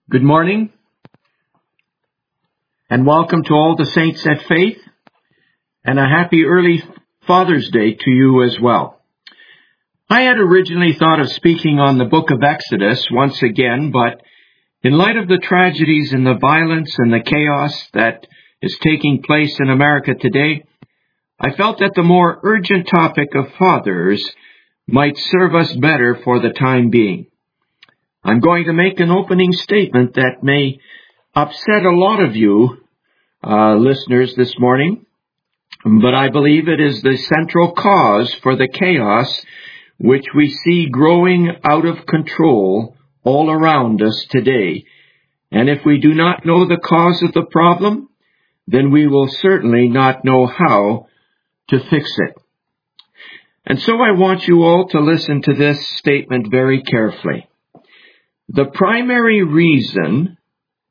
Good morning, and welcome to all the saints at Faith, and a happy early Father's Day to you as well. I had originally thought of speaking on the book of Exodus once again, but in light of the tragedies and the violence and the chaos that is taking place in America today, I felt that the more urgent topic of fathers might serve us better for the time being. I'm going to make an opening statement that may upset a lot of you listeners this morning, but I believe it is the central cause for the chaos which we see growing out of control all around us today. And if we do not know the cause of the problem, then we will certainly not know how to fix it. And so I want you all to listen to this statement very carefully. The primary reason,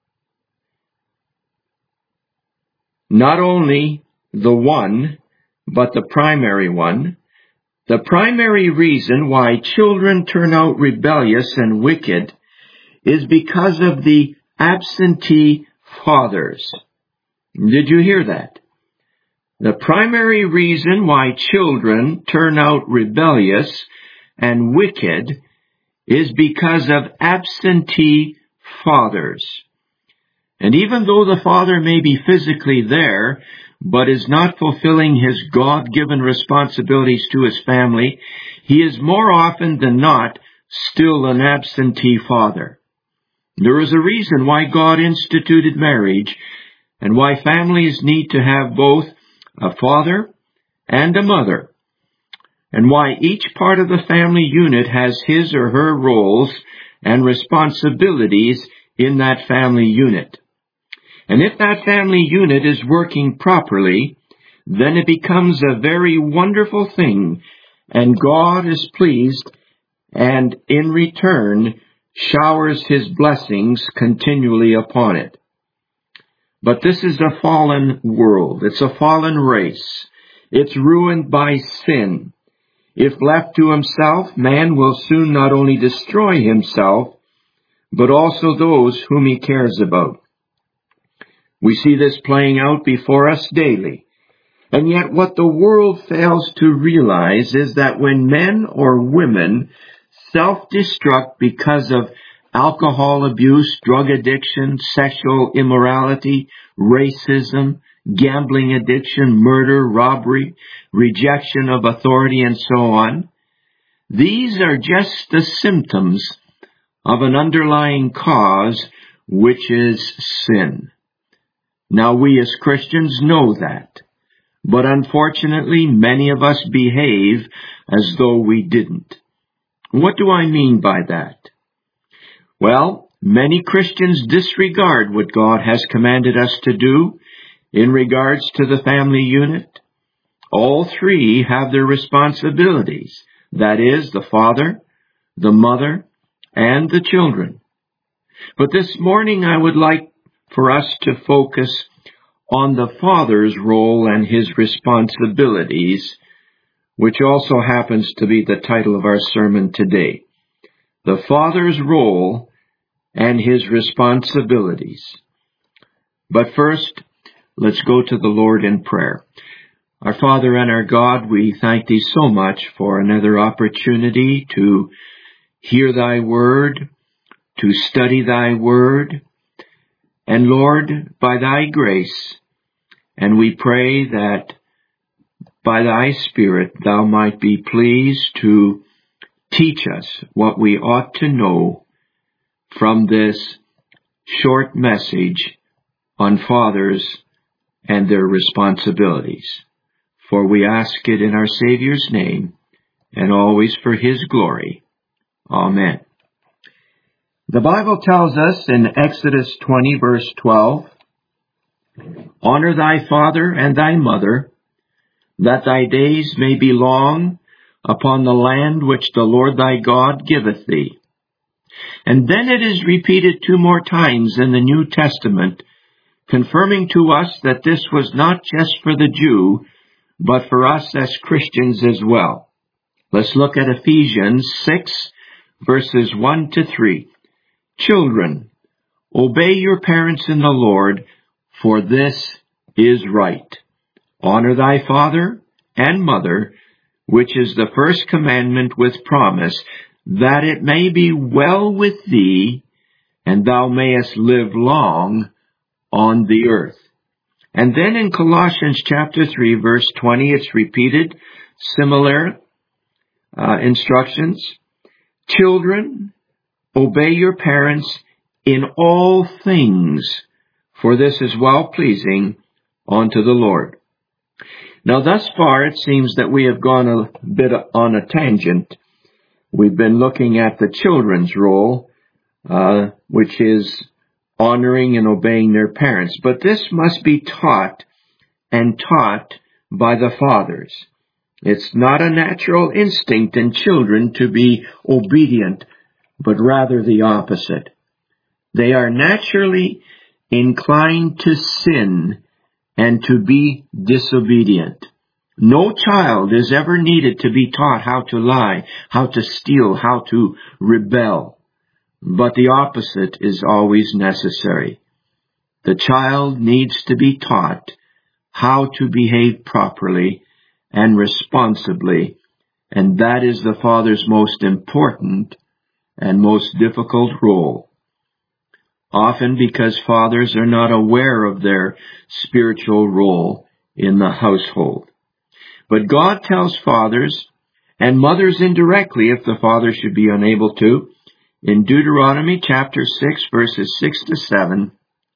not only the one, but the primary one, the primary reason why children turn out rebellious and wicked is because of the absentee fathers. Did you hear that? The primary reason why children turn out rebellious and wicked is because of absentee fathers. And even though the father may be physically there, but is not fulfilling his God-given responsibilities to his family, he is more often than not still an absentee father. There is a reason why God instituted marriage and why families need to have both a father and a mother, and why each part of the family unit has his or her roles and responsibilities in that family unit. And if that family unit is working properly, then it becomes a very wonderful thing, and God is pleased and in return showers his blessings continually upon it. But this is a fallen world. It's a fallen race. It's ruined by sin. If left to himself, man will soon not only destroy himself, but also those whom he cares about. We see this playing out before us daily. And yet what the world fails to realize is that when men or women self-destruct because of alcohol abuse, drug addiction, sexual immorality, racism, gambling addiction, murder, robbery, rejection of authority, and so on, these are just the symptoms of an underlying cause, which is sin. Now, we as Christians know that, but unfortunately, many of us behave as though we didn't. What do I mean by that? Well, many Christians disregard what God has commanded us to do in regards to the family unit. All three have their responsibilities. That is, the father, the mother, and the children. But this morning I would like for us to focus on the father's role and his responsibilities, which also happens to be the title of our sermon today. The father's role and his responsibilities. But first, let's go to the Lord in prayer. Our Father and our God, we thank thee so much for another opportunity to hear thy word, to study thy word, and Lord, by thy grace, and we pray that by thy Spirit thou might be pleased to teach us what we ought to know from this short message on fathers and their responsibilities. For we ask it in our Savior's name, and always for his glory. Amen. The Bible tells us in Exodus 20, verse 12, Honor thy father and thy mother, that thy days may be long upon the land which the Lord thy God giveth thee. And then it is repeated 2 more times in the New Testament, confirming to us that this was not just for the Jew, but for us as Christians as well. Let's look at Ephesians 6, verses 1 to 3. Children, Obey your parents in the Lord, for this is right. Honor thy father and mother, which is the first commandment with promise, that it may be well with thee, and thou mayest live long on the earth. And then in Colossians chapter 3, verse 20, it's repeated, similar instructions. Children, obey your parents in all things, for this is well-pleasing unto the Lord. Now, thus far, it seems that we have gone a bit on a tangent. We've been looking at the children's role, which is honoring and obeying their parents. But this must be taught and taught by the fathers. It's not a natural instinct in children to be obedient, but rather the opposite. They are naturally inclined to sin and to be disobedient. No child is ever needed to be taught how to lie, how to steal, how to rebel. But the opposite is always necessary. The child needs to be taught how to behave properly and responsibly, and that is the father's most important and most difficult role. Often because fathers are not aware of their spiritual role in the household. But God tells fathers, and mothers indirectly if the father should be unable to, in Deuteronomy chapter 6, verses 6 to 7,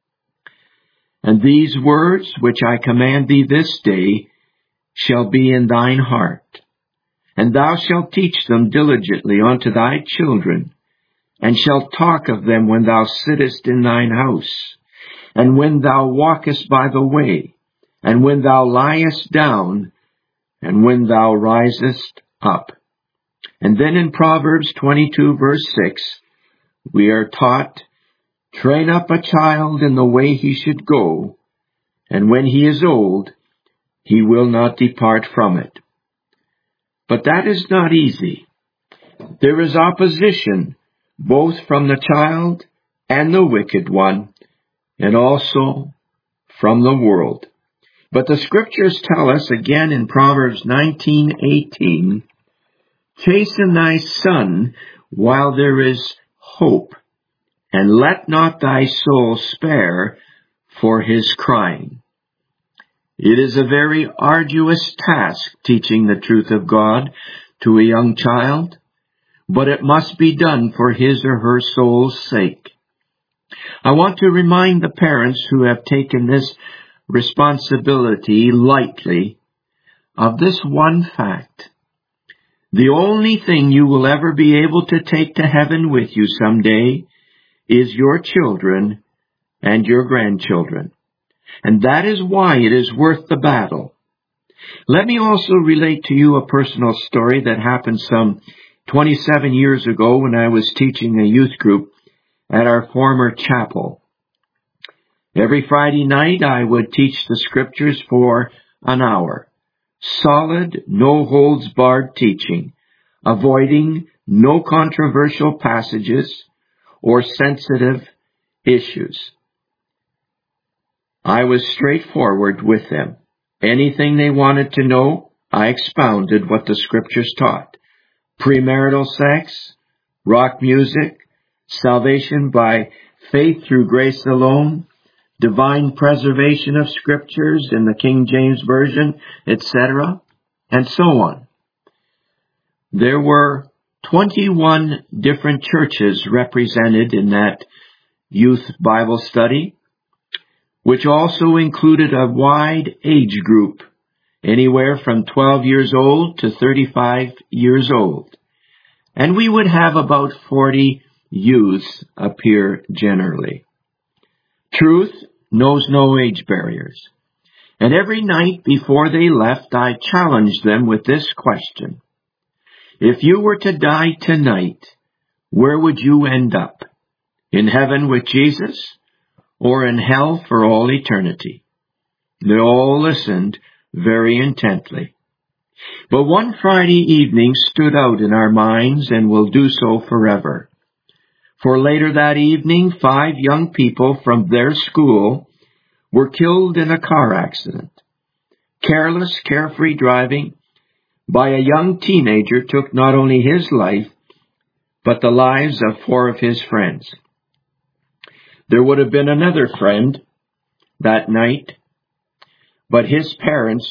and these words which I command thee this day shall be in thine heart, and thou shalt teach them diligently unto thy children, and shalt talk of them when thou sittest in thine house, and when thou walkest by the way, and when thou liest down, and when thou risest up. And then in Proverbs 22, verse 6, we are taught, train up a child in the way he should go, and when he is old, he will not depart from it. But that is not easy. There is opposition, both from the child and the wicked one, and also from the world. But the scriptures tell us again in Proverbs 19:18, chasten thy son while there is hope, and let not thy soul spare for his crying. It is a very arduous task teaching the truth of God to a young child, but it must be done for his or her soul's sake. I want to remind the parents who have taken this responsibility lightly of this one fact. The only thing you will ever be able to take to heaven with you someday is your children and your grandchildren. And that is why it is worth the battle. Let me also relate to you a personal story that happened some 27 years ago when I was teaching a youth group at our former chapel. Every Friday night I would teach the scriptures for an hour. Solid, no-holds-barred teaching, avoiding no controversial passages or sensitive issues. I was straightforward with them. Anything they wanted to know, I expounded what the scriptures taught. Premarital sex, rock music, salvation by faith through grace alone, divine preservation of scriptures in the King James Version, etc., and so on. There were 21 different churches represented in that youth Bible study, which also included a wide age group, anywhere from 12 years old to 35 years old. And we would have about 40 youths appear generally. Truth knows no age barriers. And every night before they left, I challenged them with this question. If you were to die tonight, where would you end up? In heaven with Jesus, or in hell for all eternity? They all listened very intently. But one Friday evening stood out in our minds and will do so forever. For later that evening, 5 young people from their school were killed in a car accident. Careless, carefree driving by a young teenager took not only his life, but the lives of 4 of his friends. There would have been another friend that night, but his parents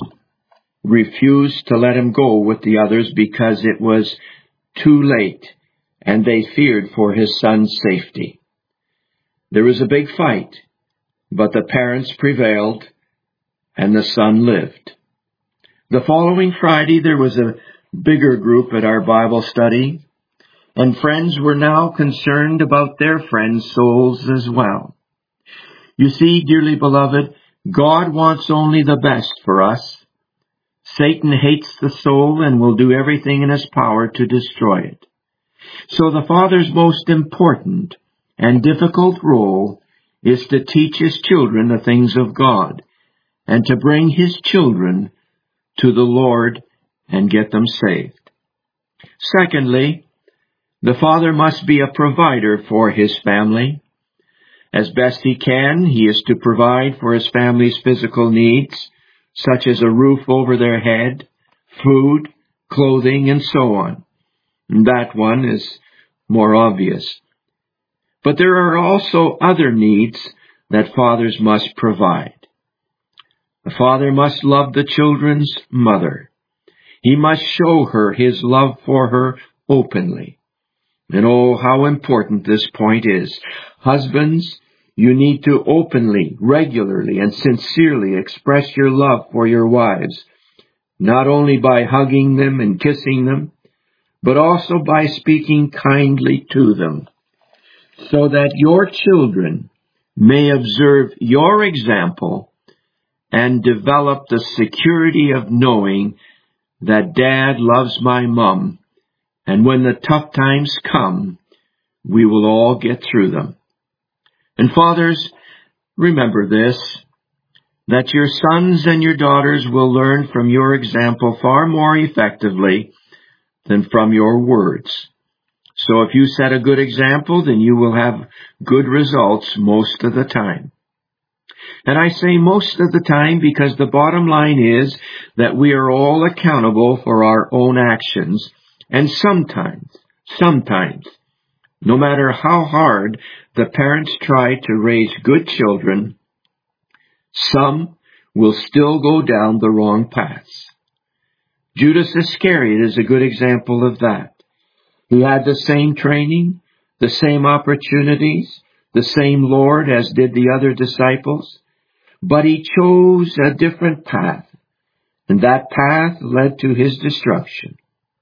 refused to let him go with the others because it was too late, and they feared for his son's safety. There was a big fight, but the parents prevailed, and the son lived. The following Friday, there was a bigger group at our Bible study, and friends were now concerned about their friends' souls as well. You see, dearly beloved, God wants only the best for us. Satan hates the soul and will do everything in his power to destroy it. So the Father's most important and difficult role is to teach his children the things of God and to bring his children to the Lord and get them saved. Secondly, the Father must be a provider for his family. As best he can, he is to provide for his family's physical needs, such as a roof over their head, food, clothing, and so on. And that one is more obvious. But there are also other needs that fathers must provide. The father must love the children's mother. He must show her his love for her openly. And oh, how important this point is. Husbands, you need to openly, regularly, and sincerely express your love for your wives, not only by hugging them and kissing them, but also by speaking kindly to them, so that your children may observe your example and develop the security of knowing that Dad loves my mom, and when the tough times come, we will all get through them. And fathers, remember this, that your sons and your daughters will learn from your example far more effectively than from your words. So if you set a good example, then you will have good results most of the time. And I say most of the time because the bottom line is that we are all accountable for our own actions. And sometimes, no matter how hard the parents try to raise good children, some will still go down the wrong paths. Judas Iscariot is a good example of that. He had the same training, the same opportunities, the same Lord as did the other disciples, but he chose a different path, and that path led to his destruction.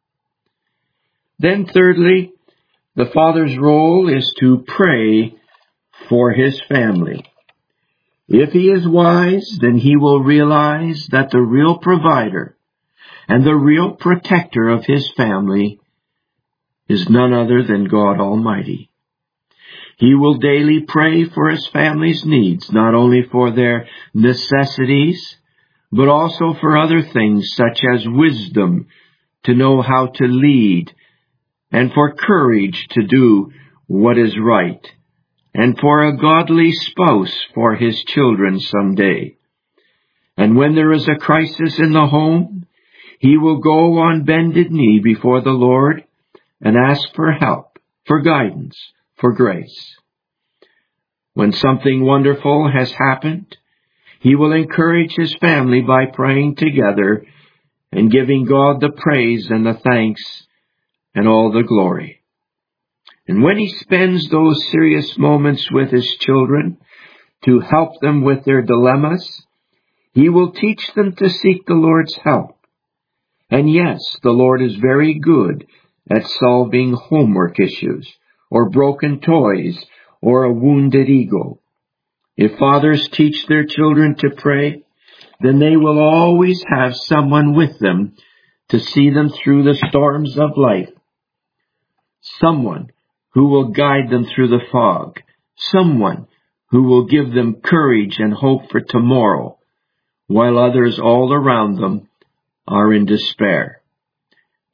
Then thirdly, the father's role is to pray for his family. If he is wise, then he will realize that the real provider and the real protector of his family is none other than God Almighty. He will daily pray for his family's needs, not only for their necessities, but also for other things such as wisdom to know how to lead, and for courage to do what is right, and for a godly spouse for his children someday. And when there is a crisis in the home, he will go on bended knee before the Lord and ask for help, for guidance, for grace. When something wonderful has happened, he will encourage his family by praying together and giving God the praise and the thanks and all the glory. And when he spends those serious moments with his children to help them with their dilemmas, he will teach them to seek the Lord's help. And yes, the Lord is very good at solving homework issues, or broken toys, or a wounded ego. If fathers teach their children to pray, then they will always have someone with them to see them through the storms of life. Someone who will guide them through the fog. Someone who will give them courage and hope for tomorrow, while others all around them are in despair.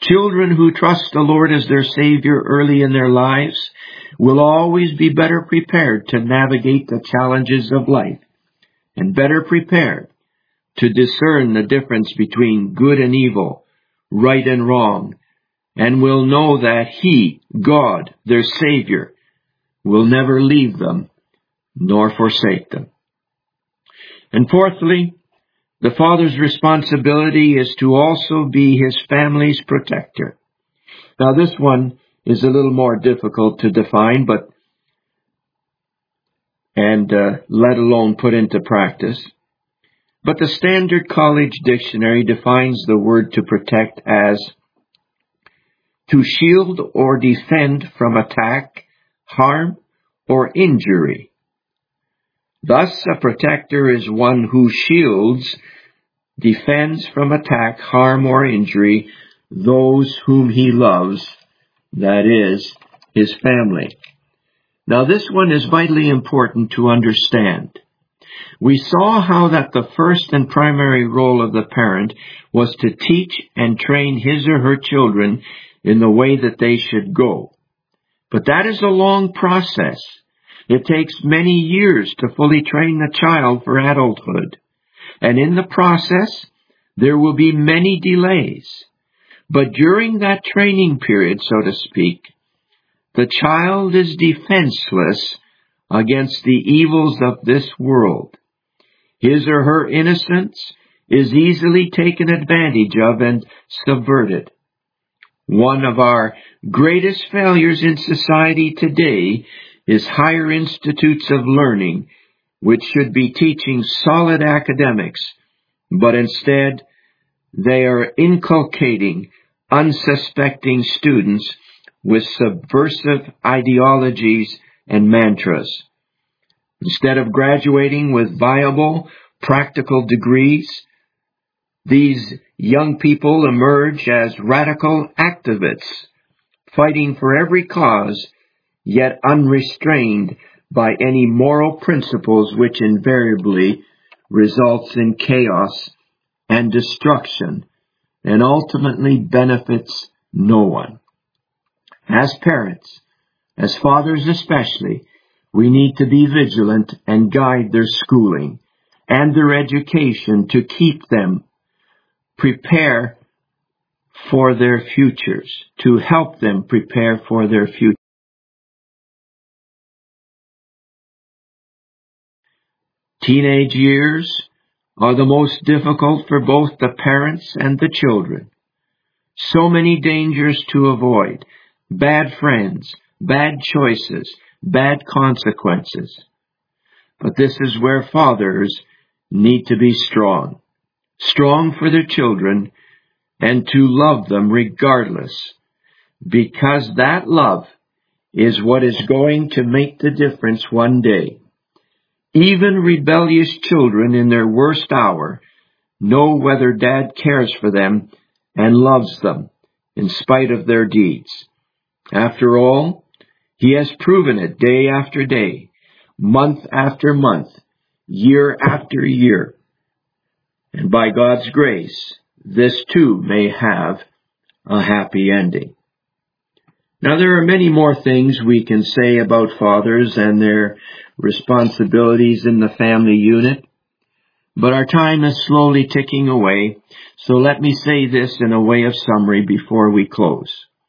Children who trust the Lord as their Savior early in their lives will always be better prepared to navigate the challenges of life and better prepared to discern the difference between good and evil, right and wrong, and will know that He, God, their Savior, will never leave them nor forsake them. And fourthly, the father's responsibility is to also be his family's protector. Now this one is a little more difficult to define, let alone put into practice. But the Standard College Dictionary defines the word to protect as to shield or defend from attack, harm, or injury. Thus, a protector is one who shields, defends from attack, harm, or injury those whom he loves, that is, his family. Now, this one is vitally important to understand. We saw how that the first and primary role of the parent was to teach and train his or her children in the way that they should go. But that is a long process. It takes many years to fully train the child for adulthood. And in the process, there will be many delays. But during that training period, so to speak, the child is defenseless against the evils of this world. His or her innocence is easily taken advantage of and subverted. One of our greatest failures in society today is higher institutes of learning, which should be teaching solid academics, but instead they are inculcating unsuspecting students with subversive ideologies and mantras. Instead of graduating with viable, practical degrees, these young people emerge as radical activists, fighting for every cause, yet unrestrained by any moral principles, which invariably results in chaos and destruction and ultimately benefits no one. As parents, as fathers especially, we need to be vigilant and guide their schooling and their education to keep them prepare for their futures, to help them prepare for their future. Teenage years are the most difficult for both the parents and the children. So many dangers to avoid, bad friends, bad choices, bad consequences. But this is where fathers need to be strong. Strong for their children and to love them regardless, because that love is what is going to make the difference one day. Even rebellious children in their worst hour know whether Dad cares for them and loves them in spite of their deeds. After all, he has proven it day after day, month after month, year after year. And by God's grace, this too may have a happy ending. Now, there are many more things we can say about fathers and their responsibilities in the family unit, but our time is slowly ticking away, so let me say this in a way of summary before we close.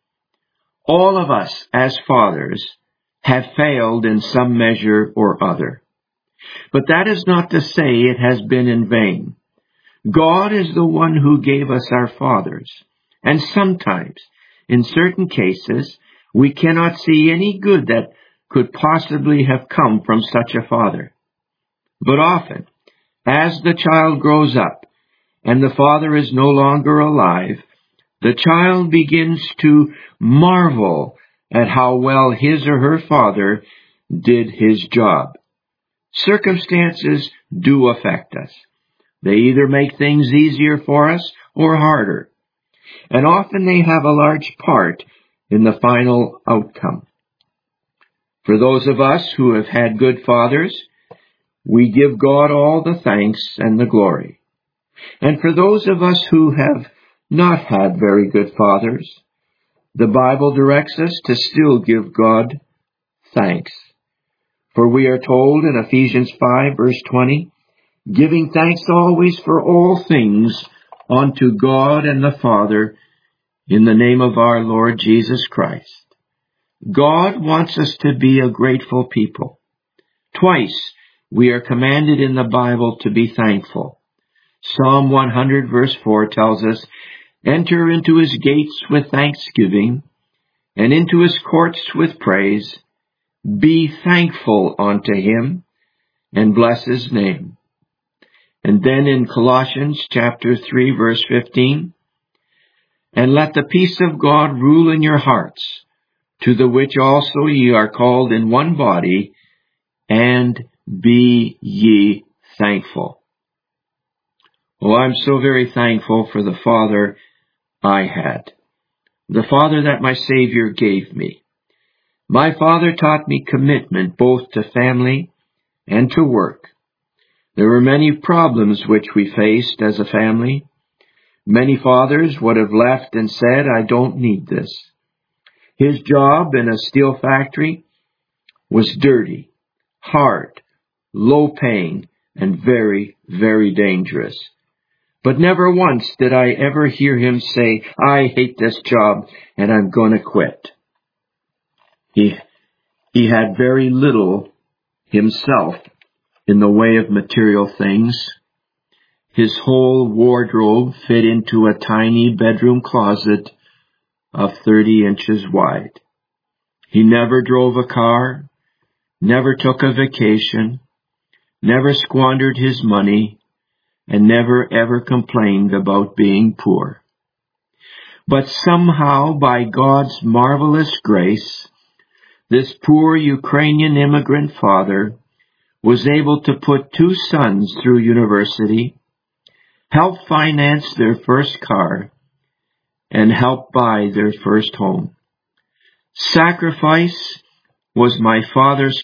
All of us, as fathers, have failed in some measure or other, but that is not to say it has been in vain. God is the one who gave us our fathers, and sometimes, in certain cases, we cannot see any good that could possibly have come from such a father. But often, as the child grows up and the father is no longer alive, the child begins to marvel at how well his or her father did his job. Circumstances do affect us. They either make things easier for us or harder, and often they have a large part in the final outcome. For those of us who have had good fathers, we give God all the thanks and the glory. And for those of us who have not had very good fathers, the Bible directs us to still give God thanks. For we are told in Ephesians 5, verse 20, giving thanks always for all things unto God and the Father in the name of our Lord Jesus Christ. God wants us to be a grateful people. Twice we are commanded in the Bible to be thankful. Psalm 100 verse 4 tells us, enter into his gates with thanksgiving, and into his courts with praise. Be thankful unto him, and bless his name. And then in Colossians chapter 3 verse 15, and let the peace of God rule in your hearts, to the which also ye are called in one body, and be ye thankful. Oh, I'm so very thankful for the Father I had, the Father that my Savior gave me. My Father taught me commitment both to family and to work. There were many problems which we faced as a family. Many fathers would have left and said, I don't need this. His job in a steel factory was dirty, hard, low-paying, and very, very dangerous. But never once did I ever hear him say, I hate this job and I'm going to quit. He had very little himself in the way of material things. His whole wardrobe fit into a tiny bedroom closet of 30 inches wide. He never drove a car, never took a vacation, never squandered his money, and never ever complained about being poor. But somehow, by God's marvelous grace, this poor Ukrainian immigrant father was able to put 2 sons through university, help finance their first car, and help buy their first home. Sacrifice was my father's.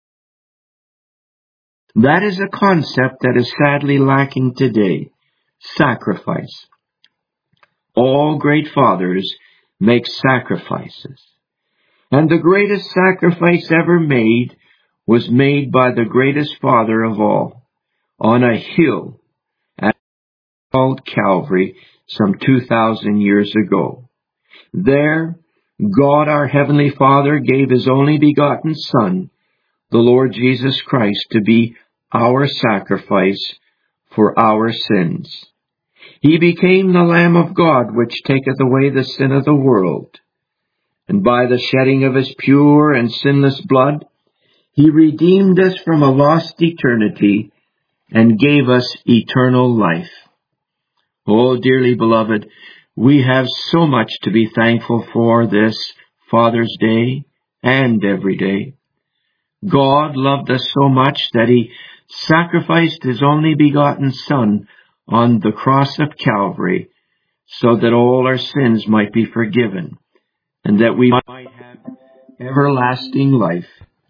That is a concept that is sadly lacking today. Sacrifice. All great fathers make sacrifices. And the greatest sacrifice ever made was made by the greatest father of all, on a hill called Calvary some 2,000 years ago. There, God our Heavenly Father gave His only begotten Son, the Lord Jesus Christ, to be our sacrifice for our sins. He became the Lamb of God, which taketh away the sin of the world. And by the shedding of His pure and sinless blood, He redeemed us from a lost eternity and gave us eternal life. Oh, dearly beloved, we have so much to be thankful for this Father's Day and every day. God loved us so much that He sacrificed His only begotten Son on the cross of Calvary so that all our sins might be forgiven and that we might have everlasting life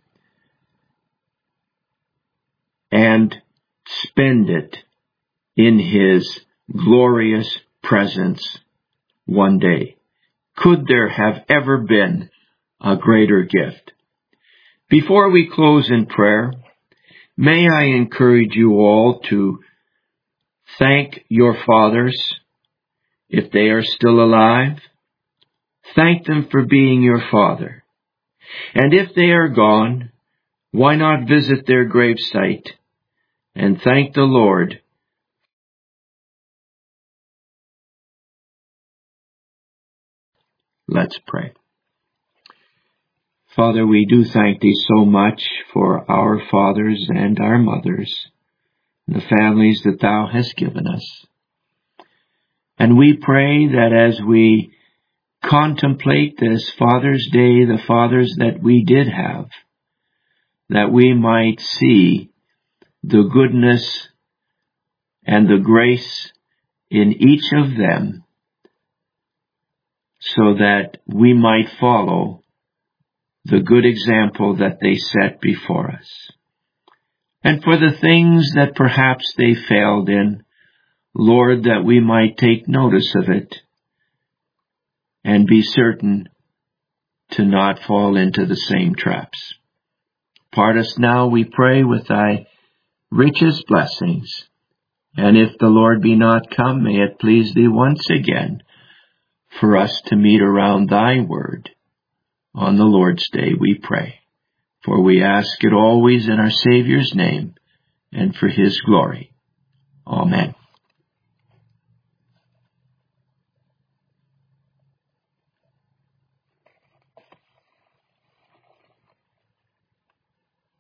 and spend it in His glorious presence one day. Could there have ever been a greater gift? Before we close in prayer, may I encourage you all to thank your fathers if they are still alive. Thank them for being your father. And if they are gone, why not visit their gravesite and thank the Lord? Let's pray. Father, we do thank Thee so much for our fathers and our mothers, and the families that Thou hast given us. And we pray that as we contemplate this Father's Day, the fathers that we did have, that we might see the goodness and the grace in each of them, so that we might follow the good example that they set before us. And for the things that perhaps they failed in, Lord, that we might take notice of it and be certain to not fall into the same traps. Part us now, we pray, with thy richest blessings. And if the Lord be not come, may it please thee once again for us to meet around thy word on the Lord's day, we pray. For we ask it always in our Savior's name and for his glory. Amen.